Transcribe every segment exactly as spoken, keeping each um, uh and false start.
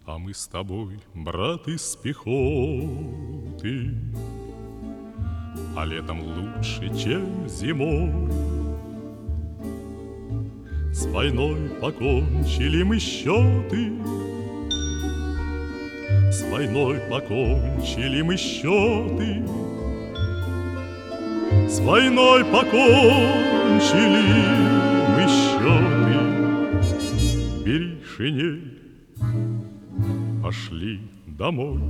А мы с тобой, брат, из пехоты, а летом лучше, чем зимой. С войной покончили мы счеты, с войной покончили мы счеты, с войной покончили мы счеты. Бери шинель, пошли домой.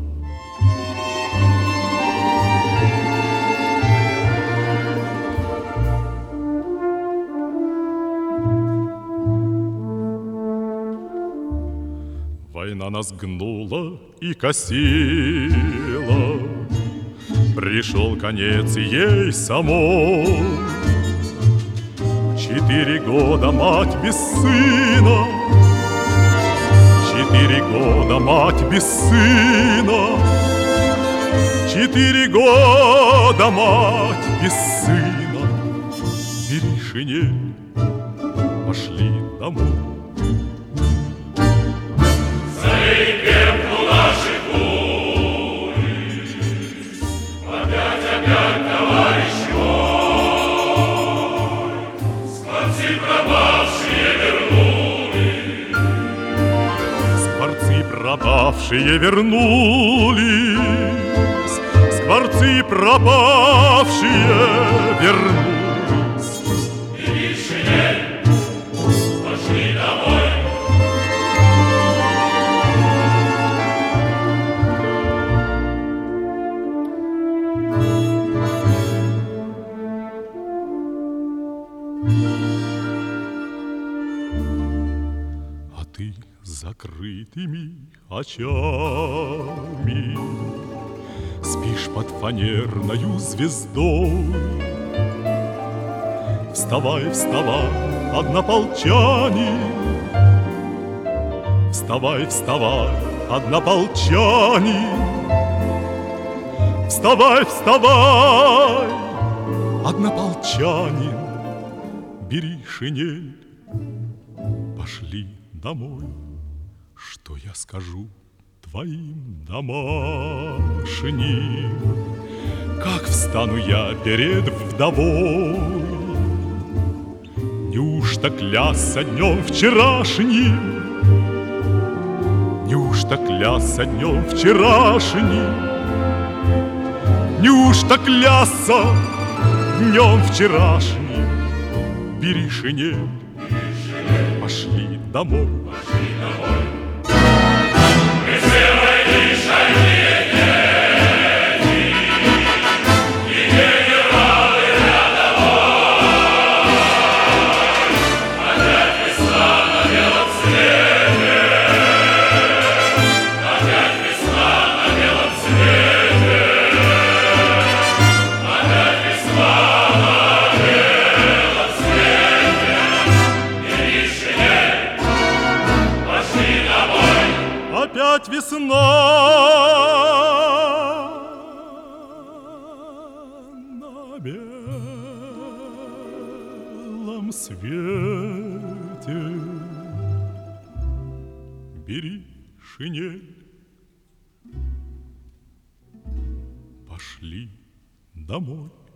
Война нас гнула и косила, пришел конец ей самой. Четыре года мать без сына, четыре года мать без сына, четыре года мать без сына. Бери шинель, пошли домой. Пропавшие вернулись, скворцы пропавшие вернулись. Бери шинель, пошли домой. А ты закрытыми очами спишь под фанерною звездой. Вставай, вставай, однополчане, вставай, вставай, однополчане, вставай, вставай, однополчанин. Бери шинель, пошли домой. Что я скажу твоим домашним, как встану я перед вдовой? Неужто клясться днем вчерашним, неужто клясться днем вчерашним, неужто клясться днем вчерашним? Бери шинель, пошли домой. Пошли домой. Мы все войны шальные дети, и генералы рядовой. Опять весна на белом свете, опять весна на белом свете, опять весна на белом свете. Бери шинель, пошли домой. Опять весна на белом свете. Бери шинель, пошли домой.